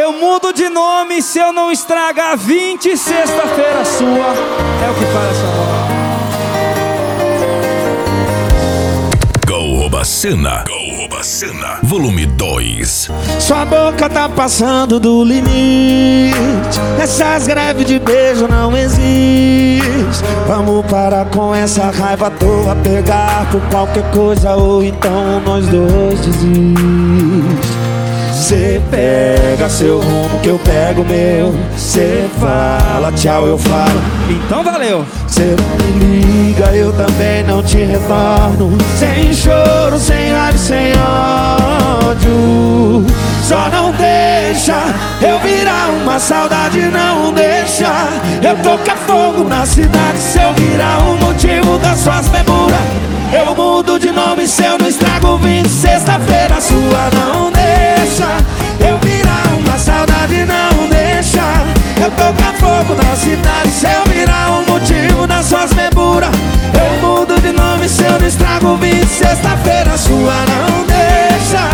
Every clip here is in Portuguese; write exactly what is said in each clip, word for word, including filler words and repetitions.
Eu mudo de nome se eu não estragar vinte sexta-feira sua. É o que fala essa hora. Go Robacena, Go Robacena, volume dois. Sua boca tá passando do limite. Essas greves de beijo não existem. Vamos parar com essa raiva à toa, pegar por qualquer coisa ou então nós dois desistimos. Cê pega seu rumo que eu pego o meu. Cê fala tchau, eu falo então valeu. Cê não me liga, eu também não te retorno. Sem choro, sem raiva, sem ódio. Só não deixa eu virar uma saudade, não deixa eu tocar fogo na cidade. Se eu virar o motivo das suas demoras, eu mudo de nome se eu não estrago vinte sexta-feira sua. Não deixa eu virar uma saudade, não deixa eu tocar fogo na cidade. Se eu virar o motivo das suas demoras, eu mudo de nome se eu não estrago vinte sexta-feira sua. Não deixa.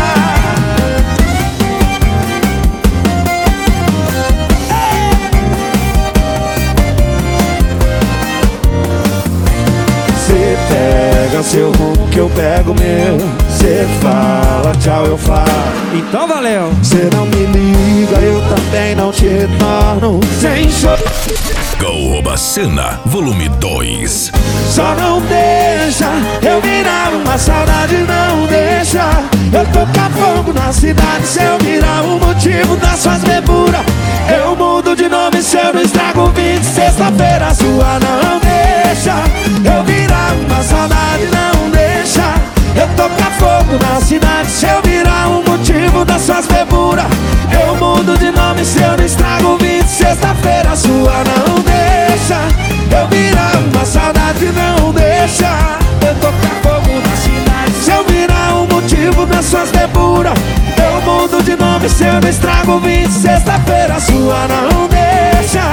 Cê pega seu rumo que eu pego o meu. Cê fala tchau, eu falo então valeu. Cê não me liga, eu também não te retorno. Sem choro. Go Robacena, volume dois. Só não deixa eu virar uma saudade, não deixa eu tocar fogo na cidade. Se eu virar o motivo das suas beburas, eu mudo de nome se eu não estrago vinte sexta-feira sua. Não deixa eu virar uma saudade, não deixa eu tocar fogo na cidade. Se eu virar o motivo das suas beburas, eu mudo de nome se eu não estrago vinte sexta-feira sua. Não deixa eu virar uma saudade, não deixa eu tocar fogo na cidade. Se eu virar o motivo das suas beburas, eu mudo de nome se eu não estrago vinte sexta-feira sua. Não deixa.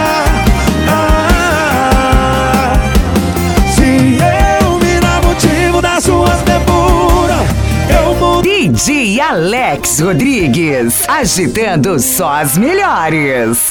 Ah, se eu virar motivo das suas beburas, eu mudo. D J Alex Rodrigues, agitando só as melhores.